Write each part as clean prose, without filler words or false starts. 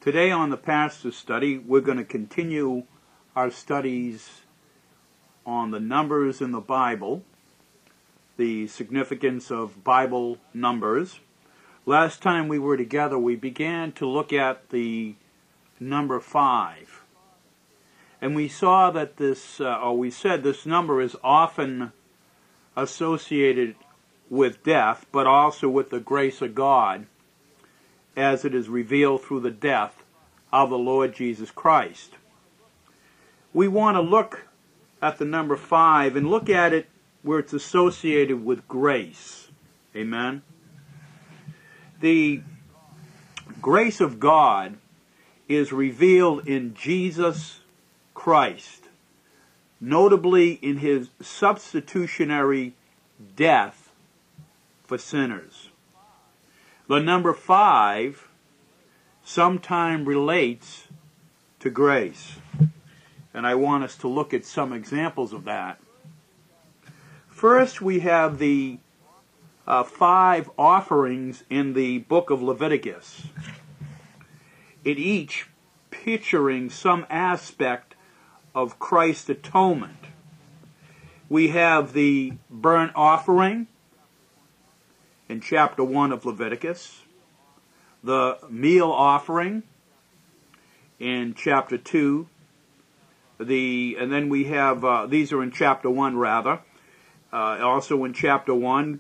Today on the Pastor's Study, we're going to continue our studies on the numbers in the Bible, the significance of Bible numbers. Last time we were together, we began to look at the number 5. And we saw that we said this number is often associated with death, but also with the grace of God, as it is revealed through the death of the Lord Jesus Christ. We want to look at the number 5 and look at it where it's associated with grace. Amen? The grace of God is revealed in Jesus Christ, notably in his substitutionary death for sinners. The number 5 sometimes relates to grace. And I want us to look at some examples of that. First, we have the 5 offerings in the book of Leviticus, in each picturing some aspect of Christ's atonement. We have the burnt offering in chapter 1 of Leviticus, the meal offering in chapter 2, and then we have, these are in chapter 1 rather, also in chapter 1,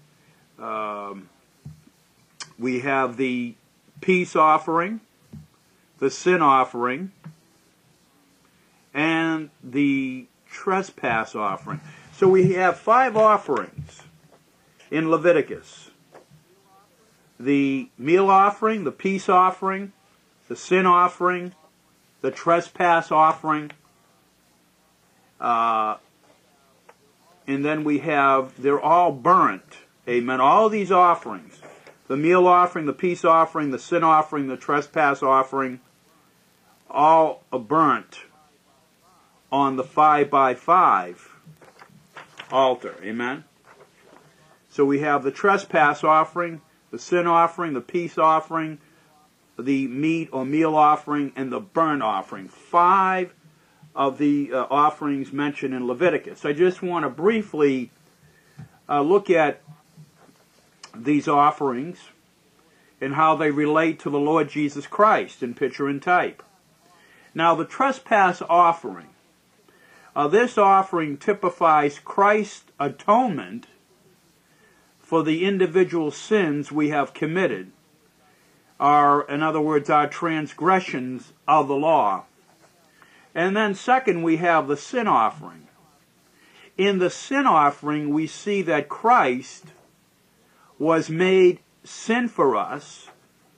we have the peace offering, the sin offering, and the trespass offering. So we have 5 offerings in Leviticus. The meal offering, the peace offering, the sin offering, the trespass offering, and then we have, they're all burnt. Amen. All these offerings, the meal offering, the peace offering, the sin offering, the trespass offering, all are burnt on the 5x5 altar. Amen. So we have the trespass offering, the sin offering, the peace offering, the meat or meal offering, and the burnt offering. 5 of the offerings mentioned in Leviticus. I just want to briefly look at these offerings and how they relate to the Lord Jesus Christ in picture and type. Now, the trespass offering. This offering typifies Christ's atonement for the individual sins we have committed, in other words, our transgressions of the law. And then second, we have the sin offering. In the sin offering, we see that Christ was made sin for us,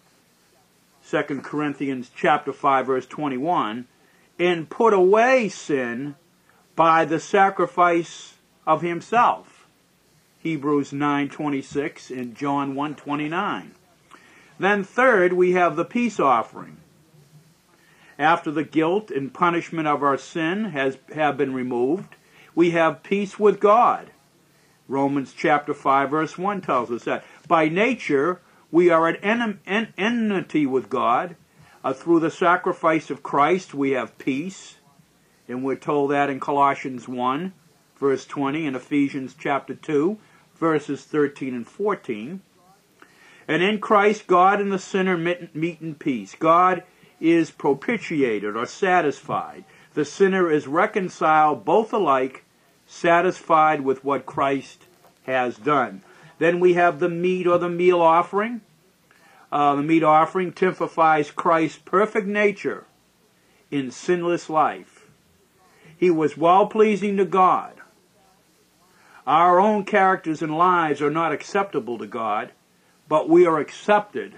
2 Corinthians chapter 5, verse 21, and put away sin by the sacrifice of himself, Hebrews 9:26 and John 1:29. Then third, we have the peace offering. After the guilt and punishment of our sin have been removed, we have peace with God. Romans chapter 5 verse 1 tells us that. By nature, we are at enmity with God. Through the sacrifice of Christ, we have peace. And we're told that in Colossians 1 verse 20 and Ephesians chapter 2 verses 13 and 14. And in Christ, God and the sinner meet in peace. God is propitiated or satisfied. The sinner is reconciled both alike, satisfied with what Christ has done. Then we have the meat or the meal offering. The meat offering typifies Christ's perfect nature in sinless life. He was well-pleasing to God. Our own characters and lives are not acceptable to God, but we are accepted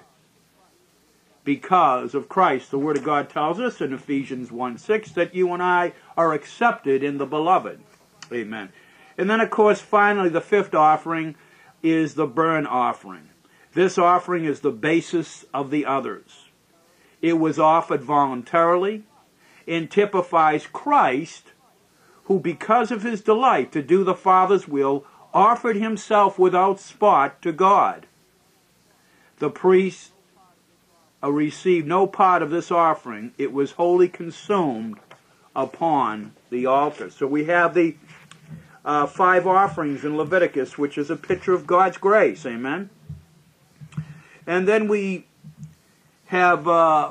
because of Christ. The Word of God tells us in Ephesians 1:6 that you and I are accepted in the Beloved. Amen. And then, of course, finally, the 5th offering is the burnt offering. This offering is the basis of the others. It was offered voluntarily and typifies Christ, who, because of his delight to do the Father's will, offered himself without spot to God. The priest received no part of this offering. It was wholly consumed upon the altar. So we have the 5 offerings in Leviticus, which is a picture of God's grace. Amen. And then we have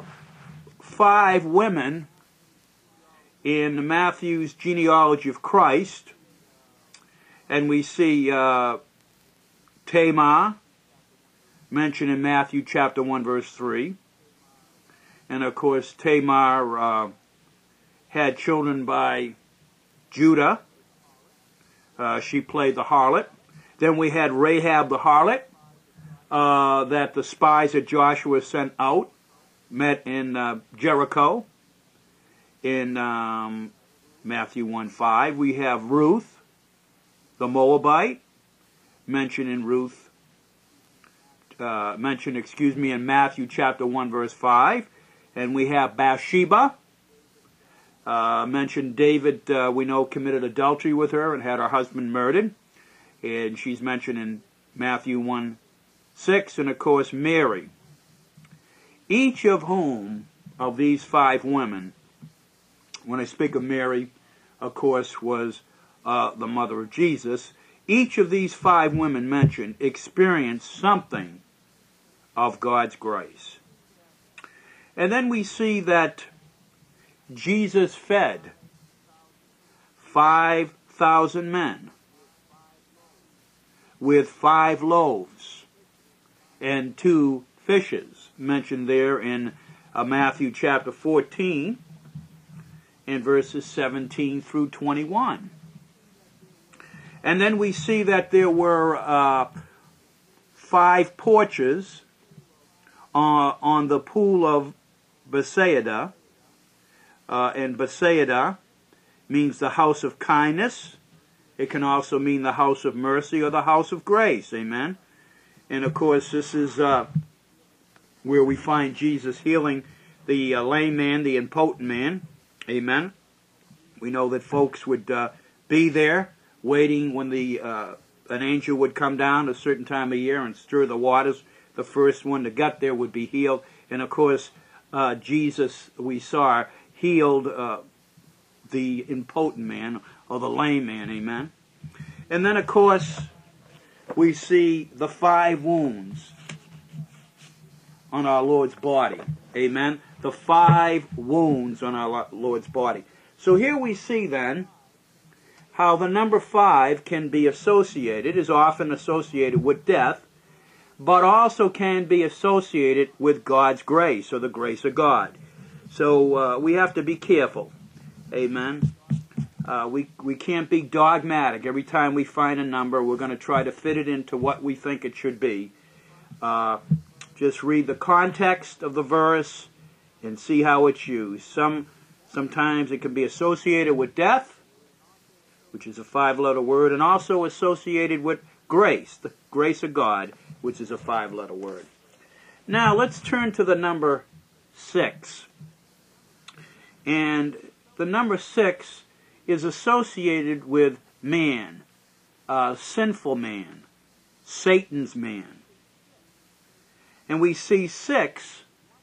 5 women in Matthew's genealogy of Christ. And we see Tamar, mentioned in Matthew chapter 1, verse 3. And of course, Tamar had children by Judah. She played the harlot. Then we had Rahab the harlot, that the spies that Joshua sent out met in Jericho in Matthew 1:5. We have Ruth, the Moabite, mentioned in Matthew chapter 1, verse 5. And we have Bathsheba, mentioned David, we know, committed adultery with her and had her husband murdered. And she's mentioned in Matthew 1:6. And of course, Mary. Each of whom, of these 5 women, when I speak of Mary, of course, was the mother of Jesus. Each of these 5 women mentioned experienced something of God's grace. And then we see that Jesus fed 5,000 men with 5 loaves and 2 fishes, mentioned there in Matthew chapter 14 in verses 17 through 21. And then we see that there were 5 porches on the pool of Bethsaida. And Bethsaida means the house of kindness. It can also mean the house of mercy or the house of grace. Amen. And of course, this is where we find Jesus healing the lame man, the impotent man. Amen. We know that folks would be there waiting when an angel would come down a certain time of year and stir the waters. The first one to get there would be healed. And of course, Jesus, we saw, healed the impotent man or the lame man. Amen. And then, of course, we see the 5 wounds on our Lord's body. Amen. The 5 wounds on our Lord's body. So here we see then how the number 5 can be associated, is often associated with death, but also can be associated with God's grace, or the grace of God. So we have to be careful. Amen. We can't be dogmatic. Every time we find a number, we're going to try to fit it into what we think it should be. Just read the context of the verse and see how it's used. Sometimes it can be associated with death, which is a 5-letter word, and also associated with grace, the grace of God, which is a 5-letter word. Now let's turn to the number 6. And the number 6 is associated with man, sinful man, Satan's man. And we see 6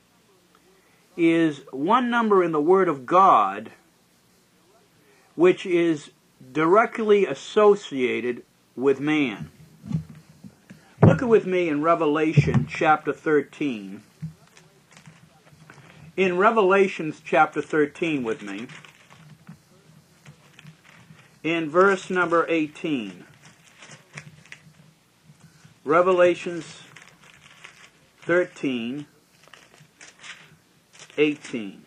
is one number in the Word of God which is directly associated with man. Look with me in Revelation chapter 13. In Revelation chapter 13 with me, in verse number 18. Revelations 13, 18.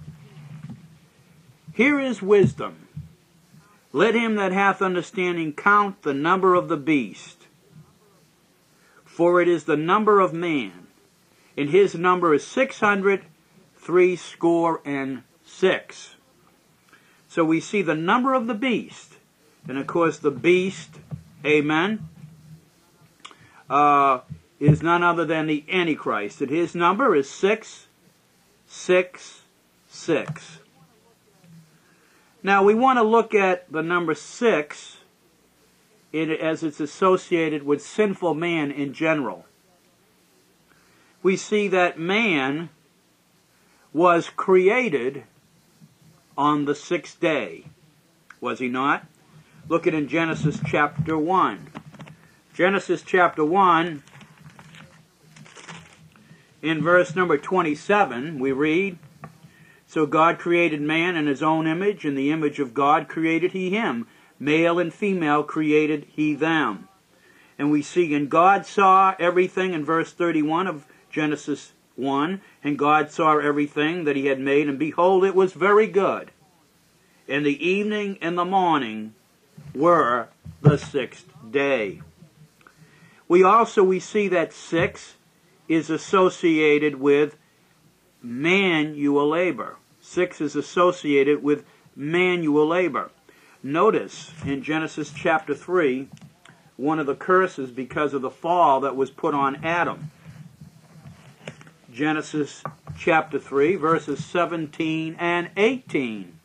Here is wisdom. Let him that hath understanding count the number of the beast, for it is the number of man, and his number is 666. So we see the number of the beast, and of course the beast, amen, is none other than the Antichrist, and his number is 666. Now we want to look at the number 6 as it's associated with sinful man in general. we see that man was created on the sixth day. Was he not? Look at in Genesis chapter 1. Genesis chapter 1, in verse number 27, we read, "So God created man in his own image, in the image of God created he him. Male and female created he them." And we see, and God saw everything in verse 31 of Genesis 1, and God saw everything that he had made, and behold, it was very good. And the evening and the morning were the sixth day. We see that 6 is associated with manual labor. 6 is associated with manual labor. Notice in Genesis chapter 3, one of the curses because of the fall that was put on Adam. Genesis chapter 3, verses 17 and 18.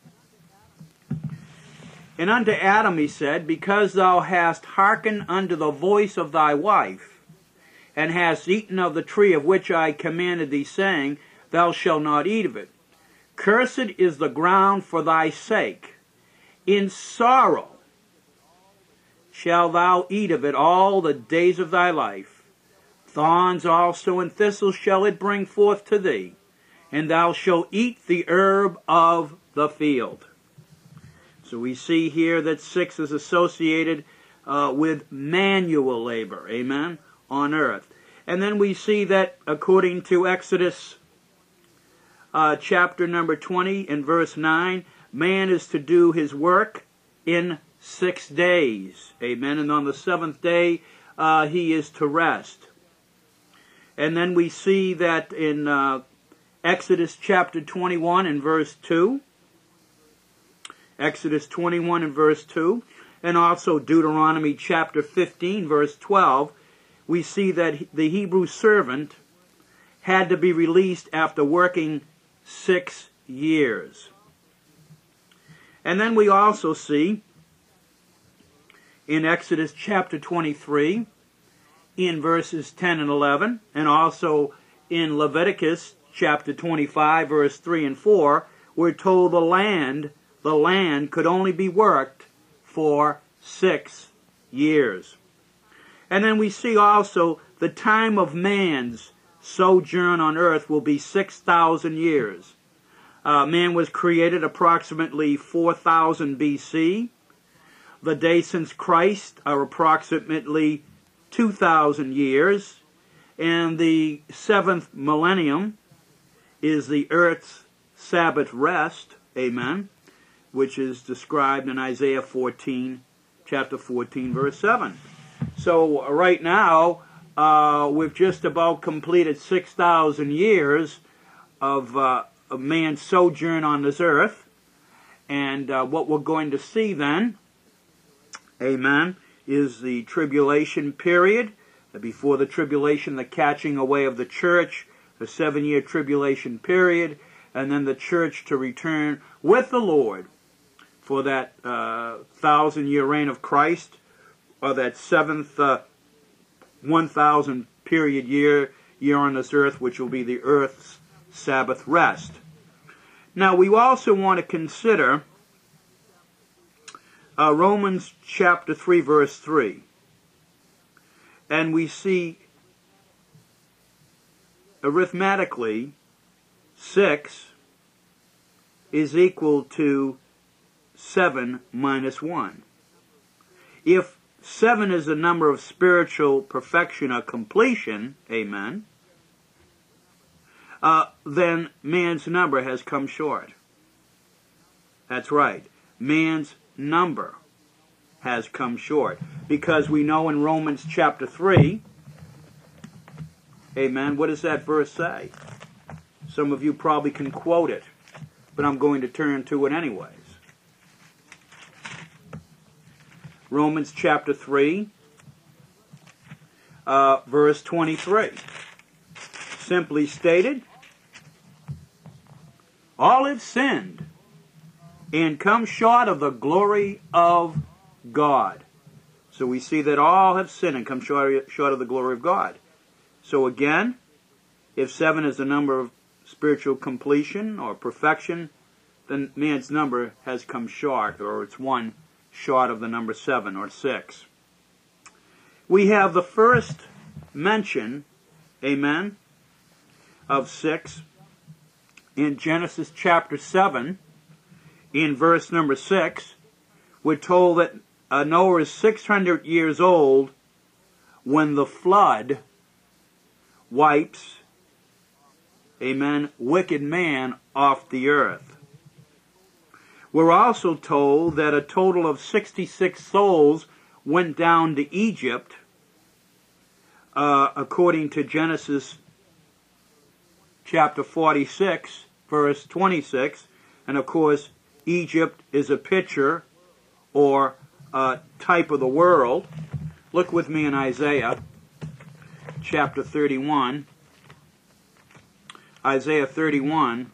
"And unto Adam he said, Because thou hast hearkened unto the voice of thy wife, and hast eaten of the tree of which I commanded thee, saying, Thou shalt not eat of it. Cursed is the ground for thy sake. In sorrow shalt thou eat of it all the days of thy life. Thorns also and thistles shall it bring forth to thee, and thou shalt eat the herb of the field." So we see here that 6 is associated with manual labor, amen, on earth. And then we see that according to Exodus chapter number 20 and verse 9, man is to do his work in 6 days, amen, and on the 7th day he is to rest. And then we see that in Exodus chapter 21 and verse 2, Exodus 21 and verse 2, and also Deuteronomy chapter 15 verse 12, we see that the Hebrew servant had to be released after working 6 years. And then we also see in Exodus chapter 23, in verses 10 and 11, and also in Leviticus chapter 25 verse 3 and 4, we're told the land could only be worked for 6 years. And then we see also the time of man's sojourn on earth will be 6,000 years. Man was created approximately 4,000 BC. The days since Christ are approximately 2,000 years. And the 7th millennium is the earth's Sabbath rest, amen, which is described in Isaiah 14, chapter 14, verse 7. So right now, we've just about completed 6,000 years of man's sojourn on this earth. And what we're going to see then, amen, is the tribulation period. Before the tribulation, the catching away of the church, the 7-year tribulation period, and then the church to return with the Lord for that 1,000-year reign of Christ, or that 7th 1,000 period year on this earth, which will be the earth's Sabbath rest. Now, we also want to consider Romans chapter 3, verse 3. And we see arithmetically 6 is equal to 7 minus 1. If 7 is the number of spiritual perfection or completion, amen, then man's number has come short. That's right. Man's number has come short. Because we know in Romans chapter 3, amen, what does that verse say? Some of you probably can quote it, but I'm going to turn to it anyways. Romans chapter 3, verse 23. Simply stated, all have sinned and come short of the glory of God. So we see that all have sinned and come short of the glory of God. So again, If 7 is the number of spiritual completion or perfection, then man's number has come short, or it's one short of the number 7 or 6. We have the first mention, amen, of 6 in Genesis chapter 7. In verse number 6, we're told that Noah is 600 years old when the flood wipes, amen, wicked man off the earth. We're also told that a total of 66 souls went down to Egypt, according to Genesis chapter 46, verse 26. And of course, Egypt is a picture or a type of the world. Look with me in Isaiah chapter 31. Isaiah 31,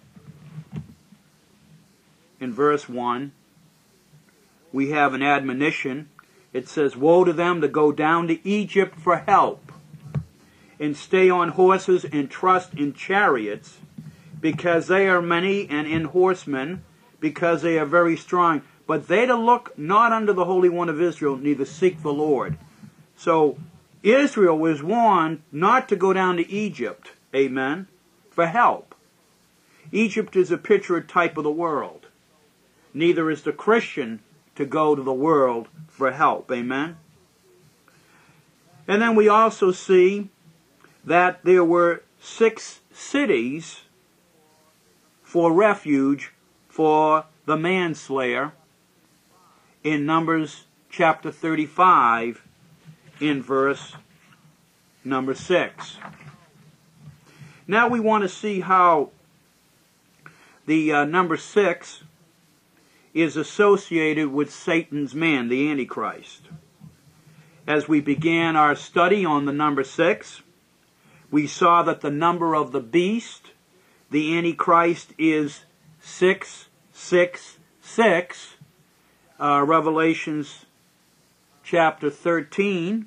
in verse 1, we have an admonition. It says, "Woe to them that go down to Egypt for help, and stay on horses and trust in chariots, because they are many, and in horsemen, because they are very strong. But they to look not unto the Holy One of Israel, neither seek the Lord." So Israel was warned not to go down to Egypt, amen, for help. Egypt is a picture or type of the world. Neither is the Christian to go to the world for help, amen. And then we also see that there were 6 cities for refuge for the manslayer in Numbers chapter 35 in verse number 6. Now we want to see how the number 6 is associated with Satan's man, the Antichrist. As we began our study on the number 6, we saw that the number of the beast, the Antichrist, is 666. Revelations chapter 13,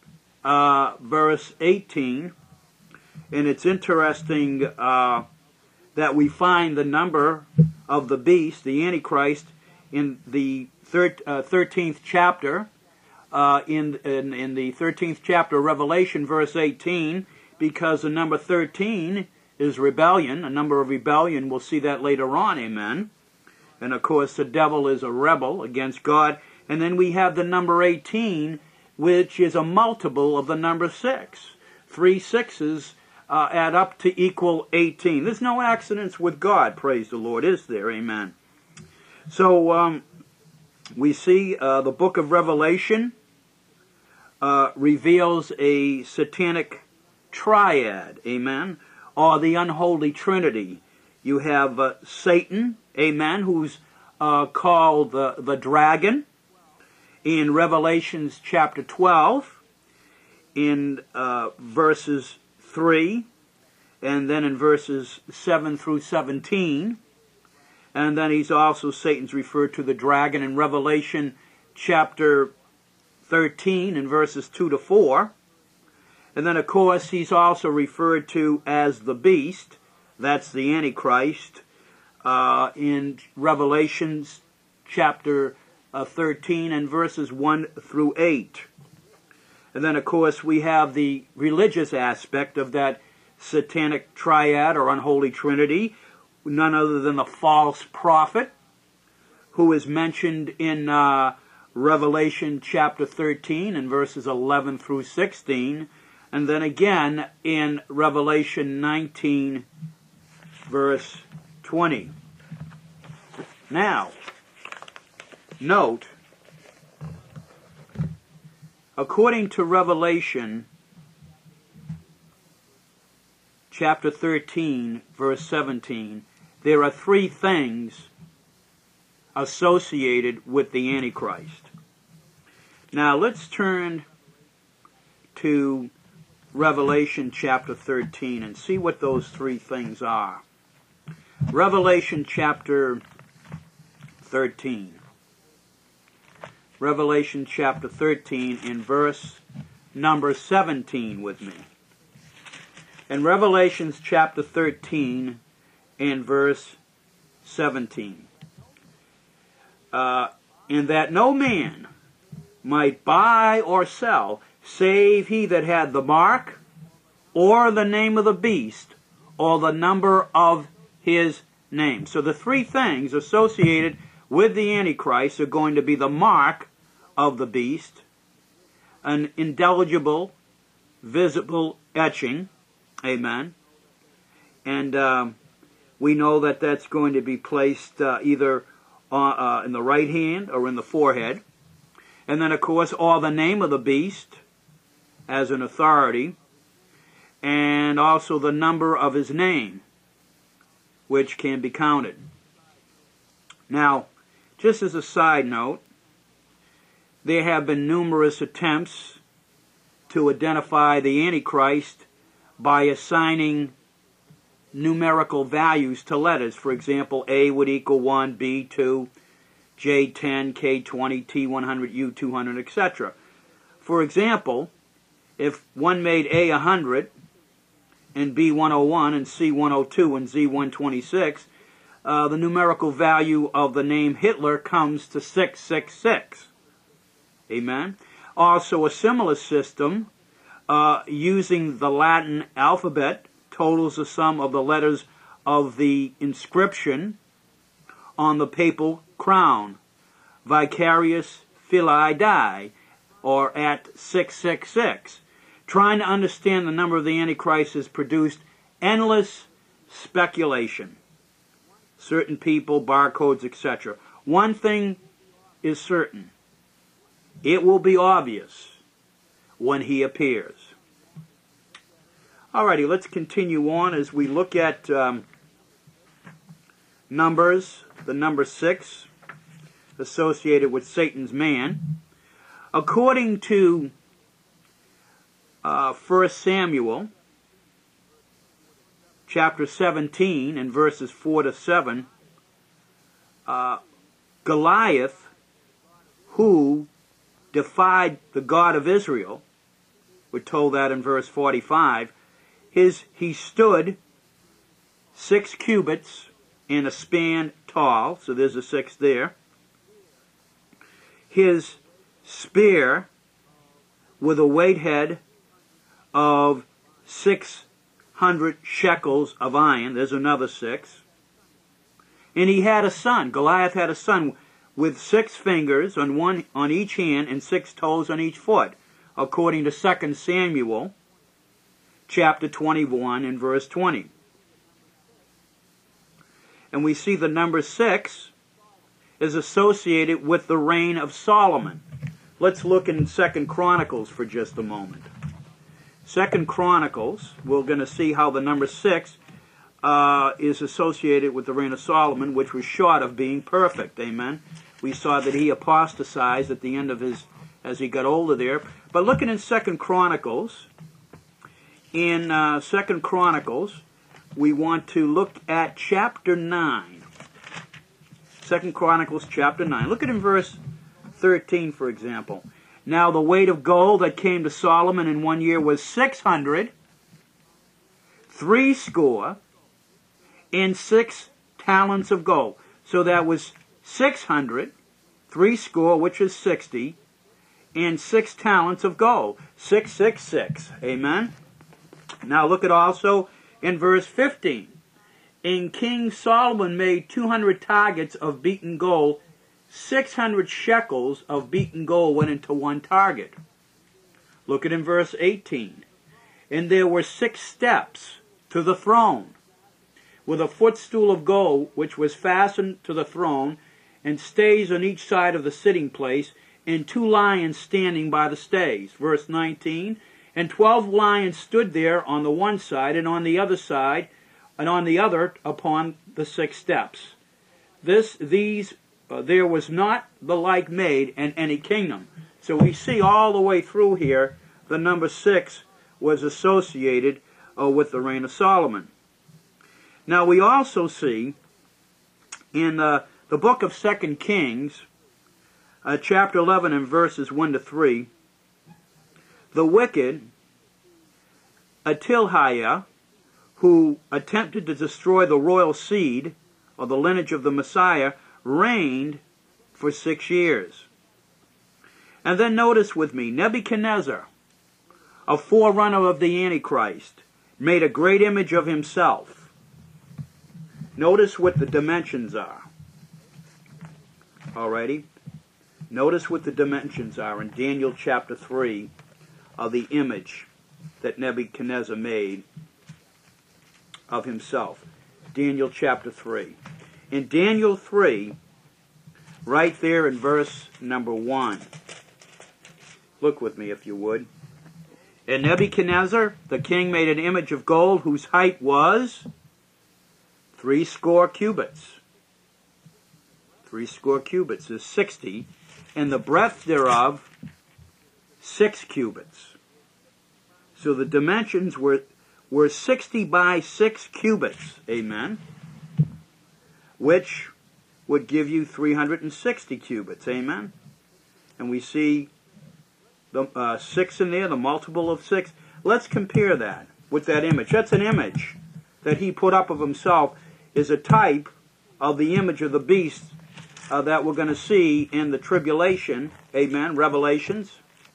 verse 18. And it's interesting that we find the number of the beast, the Antichrist, in the 13th chapter, in the 13th chapter of Revelation, verse 18, because the number 13 is rebellion, a number of rebellion. We'll see that later on, amen. And of course, the devil is a rebel against God. And then we have the number 18, which is a multiple of the number 6. 3 6s add up to equal 18. There's no accidents with God, praise the Lord, is there? Amen. So we see the book of Revelation reveals a satanic triad, amen, or the unholy trinity. You have Satan, amen, who's called the dragon in Revelations chapter 12, in verses 3, and then in verses 7 through 17. And then he's also, Satan's referred to the dragon in Revelation chapter 13 in verses 2 to 4. And then, of course, he's also referred to as the beast. That's the Antichrist in Revelations chapter 13 and verses 1 through 8. And then, of course, we have the religious aspect of that satanic triad or unholy trinity, none other than the false prophet, who is mentioned in Revelation chapter 13 and verses 11 through 16, and then again in Revelation 19, verse 20. Now, note, according to Revelation chapter 13, verse 17, there are 3 things associated with the Antichrist. Now let's turn to Revelation chapter 13 and see what those 3 things are. Revelation chapter 13. Revelation chapter 13 in verse number 17 with me. In Revelations chapter 13 and verse 17. In that no man might buy or sell, save he that had the mark, or the name of the beast, or the number of his name. So the three things associated with the Antichrist are going to be the mark of the beast, an indelible, visible etching, amen, and we know that that's going to be placed either in the right hand or in the forehead. And then, of course, all the name of the beast as an authority, and also the number of his name, which can be counted. Now, just as a side note, there have been numerous attempts to identify the Antichrist by assigning numerical values to letters. For example, A would equal 1, B 2, J 10, K 20, T 100, U 200, etc. For example, if one made A 100 and B 101 and C 102 and Z 126, the numerical value of the name Hitler comes to 666. Amen. Also, a similar system using the Latin alphabet totals the sum of the letters of the inscription on the papal crown, Vicarius Filii Dei, or at 666. Trying to understand the number of the Antichrist has produced endless speculation. Certain people, barcodes, etc. One thing is certain. It will be obvious when he appears. Alrighty, let's continue on as we look at Numbers, the number 6, associated with Satan's man. According to 1 Samuel, chapter 17, and verses 4 to 7, Goliath, who defied the God of Israel, we're told that in verse 45, he stood 6 cubits and a span tall, so there's a 6 there. His spear with a weight head of 600 shekels of iron, there's another 6. And he had a son, Goliath had a son with 6 fingers on each hand and 6 toes on each foot, according to 2 Samuel chapter 21 and verse 20. And we see the number 6 is associated with the reign of Solomon. Let's look in 2 Chronicles for just a moment. 2 Chronicles, we're going to see how the number 6 is associated with the reign of Solomon, which was short of being perfect. Amen. We saw that he apostatized at the end of as he got older there. But looking in 2 Chronicles, in 2 Chronicles, we want to look at chapter 9. 2 Chronicles chapter 9. Look at in verse 13, for example. Now the weight of gold that came to Solomon in 1 year was 600, 60 and 6 talents of gold. So that was 600, 60, which is 60, and 6 talents of gold. 666. Amen. Now look at also in verse 15. And King Solomon made 200 targets of beaten gold. 600 shekels of beaten gold went into one target. Look at in verse 18. And there were 6 steps to the throne, with a footstool of gold, which was fastened to the throne, and stays on each side of the sitting place, and 2 lions standing by the stays. Verse 19. And 12 lions stood there on the one side, and on the other side, and on the other upon the 6 steps. There was not the like made in any kingdom. So we see all the way through here, the number 6 was associated with the reign of Solomon. Now we also see in the book of 2 Kings, chapter 11 and verses 1 to 3, the wicked Athaliah who attempted to destroy the royal seed, or the lineage of the Messiah, reigned for 6 years. And then notice with me, Nebuchadnezzar, a forerunner of the Antichrist, made a great image of himself. Notice what the dimensions are. Alrighty? Notice what the dimensions are in Daniel chapter 3 of the image that Nebuchadnezzar made of himself. Daniel chapter 3. In Daniel 3, right there in verse number 1, look with me if you would. And Nebuchadnezzar, the king, made an image of gold whose height was 60 cubits. 60 cubits is 60, and the breadth thereof 6 cubits. So the dimensions were 60 by 6 cubits, amen, which would give you 360 cubits, amen. And we see the 6 in there, the multiple of 6. Let's compare that with that image. That's an image that he put up of himself, is a type of the image of the beast that we're going to see in the tribulation, amen, Revelation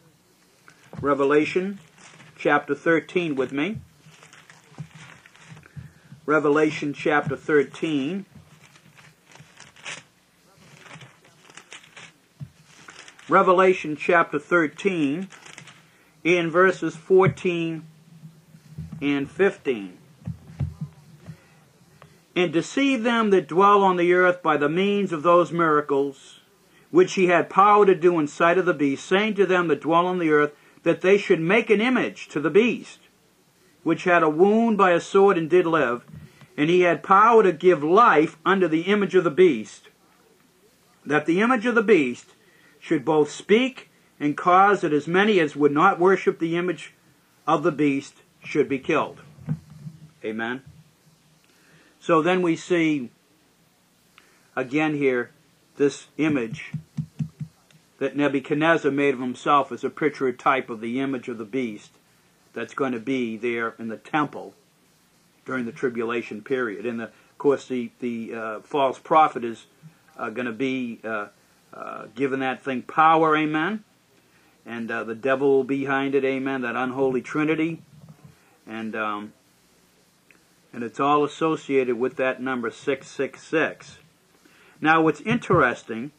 chapter 13 with me. Revelation chapter 13. Revelation chapter 13 in verses 14 and 15. And deceive them that dwell on the earth by the means of those miracles which he had power to do in sight of the beast, saying to them that dwell on the earth that they should make an image to the beast, which had a wound by a sword and did live, and he had power to give life unto the image of the beast, that the image of the beast should both speak and cause that as many as would not worship the image of the beast should be killed. Amen. So then we see again here this image that Nebuchadnezzar made of himself as a picture type of the image of the beast that's going to be there in the temple during the tribulation period. And of course the false prophet is going to be given that thing power, amen. And the devil will be behind it, amen, that unholy trinity. And it's all associated with that number 666. Now what's interesting,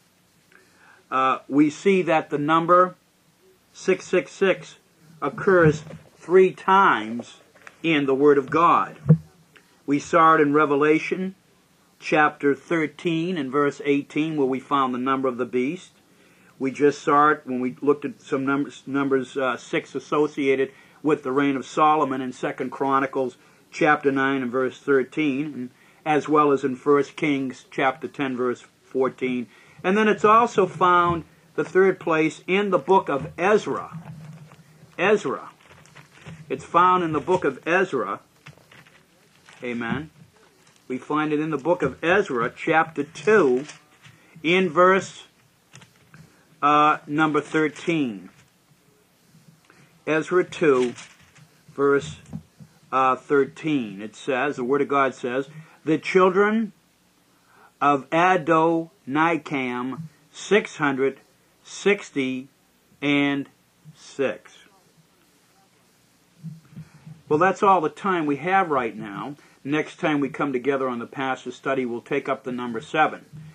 we see that the number 666 occurs 3 times in the Word of God. We saw it in Revelation chapter 13 and verse 18 where we found the number of the beast. We just saw it when we looked at some numbers 6 associated with the reign of Solomon in 2 Chronicles chapter 9 and verse 13, and as well as in 1 Kings chapter 10 verse 14. And then it's also found the 3rd place in the book of Ezra. Ezra. It's found in the book of Ezra. Amen. We find it in the book of Ezra chapter 2 in verse number 13. Ezra 2 verse 13. It says, the Word of God says, the children of Adonikam 666. Well, that's all the time we have right now. Next time we come together on the Pastor Study, we'll take up the number 7.